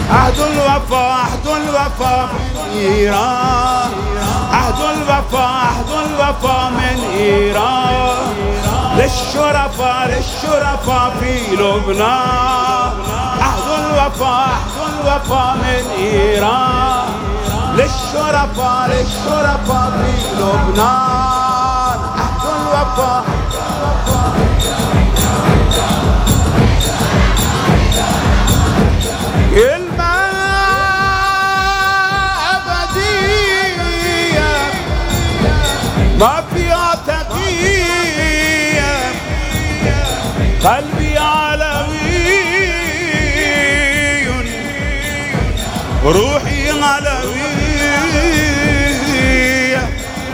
عهد الوفا عهد الوفا من إيران، عهد الوفا عهد الوفا من إيران، للشرفاء للشرفاء في لبنان. عهد الوفا عهد الوفا من إيران، للشرفاء للشرفاء في لبنان. عهد الوفا ما فيها تقية، قلبي علوي روحي علوية.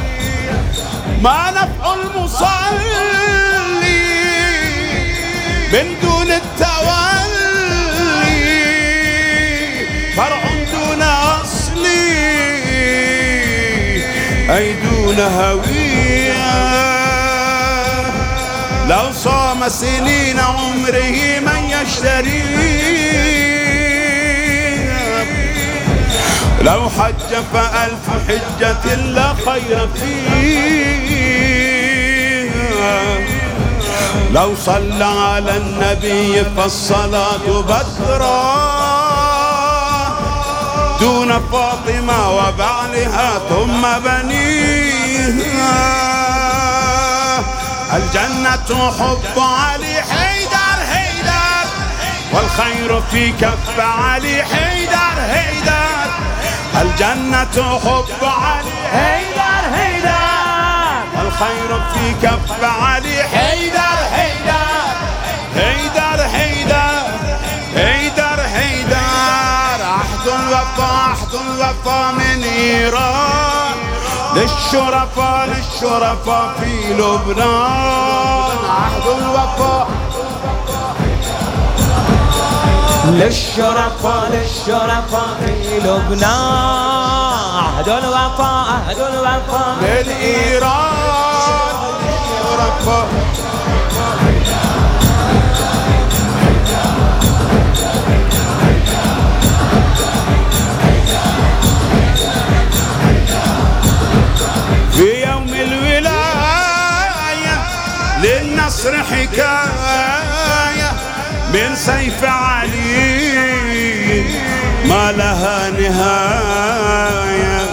ما نفع المصلي من دون التولي، فرع دون أصلي أي دون هوية. لو صام سنين عمره من يشتريه، لو حج فألف حجة لا خير فيها، لو صلى على النبي فالصلاة بدرا دون فاطمة وبعلها ثم بنيها. الجنة حب علي حيدر حيدر، والخير في كف علي حيدر حيدر. الجنة حب علي حيدر حيدر، والخير في كف علي حيدر حيدر حيدر حيدر حيدر حيدر. عهد الوفا عهد الوفا من إيران، للشرفاء للشرفاء في لبنان. عهد الوفا للشرفاء للشرفاء في لبنان. عهد الوفا عهد الوفا من إيران، للشرفاء. في يوم الولاية للنصر حكاية من سيف علي ما لها نهاية،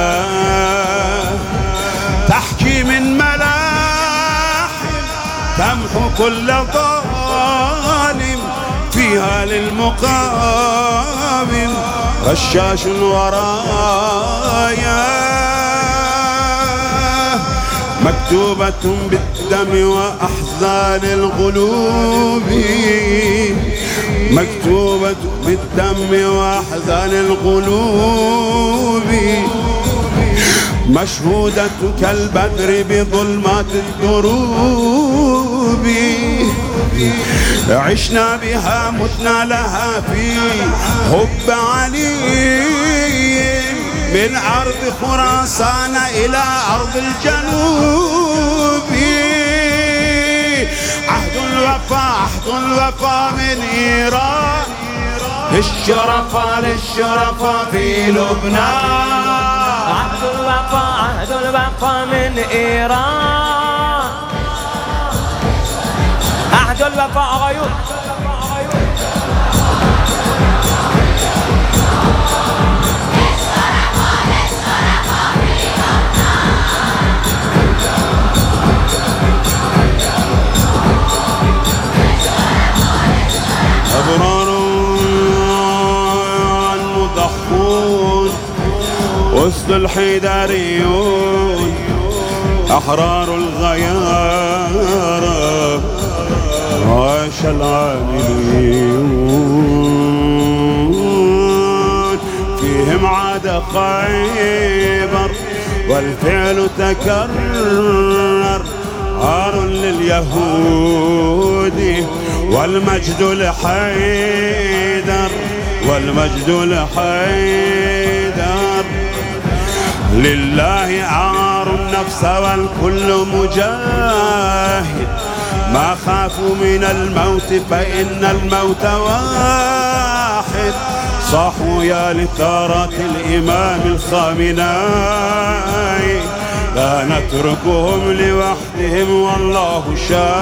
تحكي من ملاحم تمحو كل ظالم، فيها للمقاوم رشاش ورايا، مكتوبة بالدم وأحزان القلوب، مكتوبة بالدم وأحزان القلوب، مشهودة كالبدر بظلمات الدروب. عشنا بها متنا لها في حب علي، من أرض خراسان إلى أرض الجنوب. عهد الوفا عهد الوفا من إيران، للشرفاء للشرفاء في لبنان. عهد الوفا عهد الوفا من إيران. عهد الوفا غيور أبرار مضحون وسط الحيدريون، أحرار الغيارة عاش العاملين، فيهم عاد خيبر والفعل تكرر، عار لليهود والمجد لحيدر، والمجد لحيدر. لله عار النفس والكل مجاهد، ما خافوا من الموت فإن الموت واحد، صاحوا يا لثارات الإمام الخامنئي لا نتركهم لوحدهم والله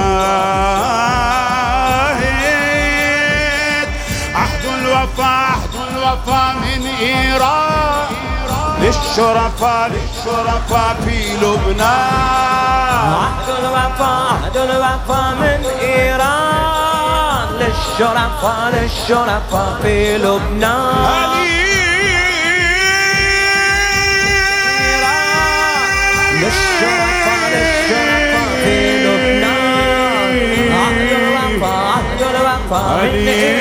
شاهد. عهد الوفا من إيران للشرفاء في لبنان. عهد الوفا من إيران للشرفاء في لبنان. للشرفاء في لبنان. عهد الوفا من إيران